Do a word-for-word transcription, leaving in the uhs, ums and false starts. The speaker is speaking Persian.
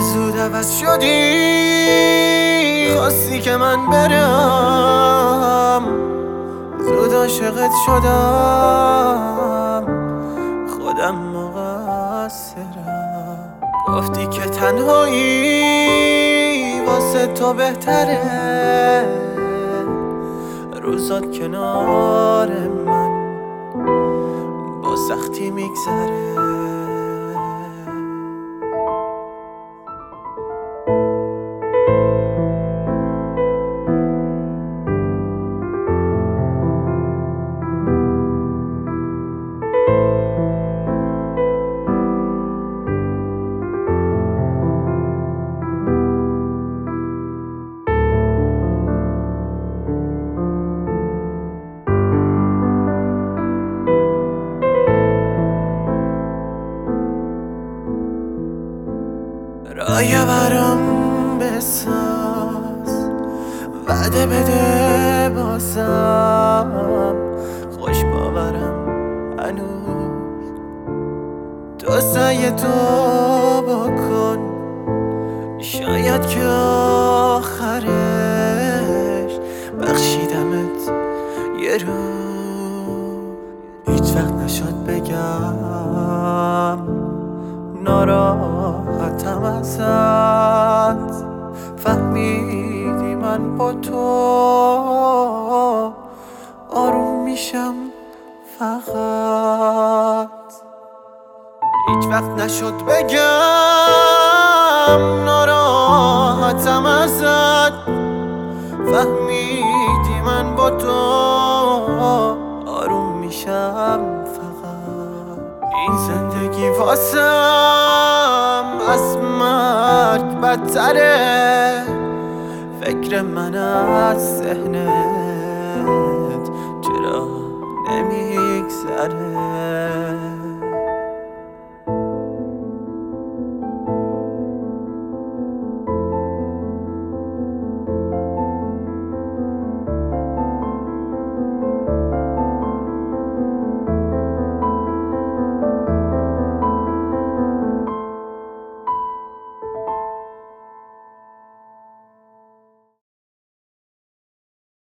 زود عوض شدی، خواستی که من برم، زود عاشقت شدم، خودم مقصرم. گفتی که تنهایی واسه تو بهتره، روزات کنار من با سختی میگذره. رایه برام بساز، وعده بده بازم، خوش باورم هنوز تو سعی تو بکن، شاید که آخرش بخشیدمت یه روز. هیچ وقت نشد بگم ناراحتم ازت، فهمیدی من با تو آروم میشم فقط. هیچ وقت نشد بگم ناراحتم ازت، فهمیدی من با تو آروم میشم فقط. این زندگی واسم از مرگ بدتره، فکر من از ذهنت چرا نمیگذره.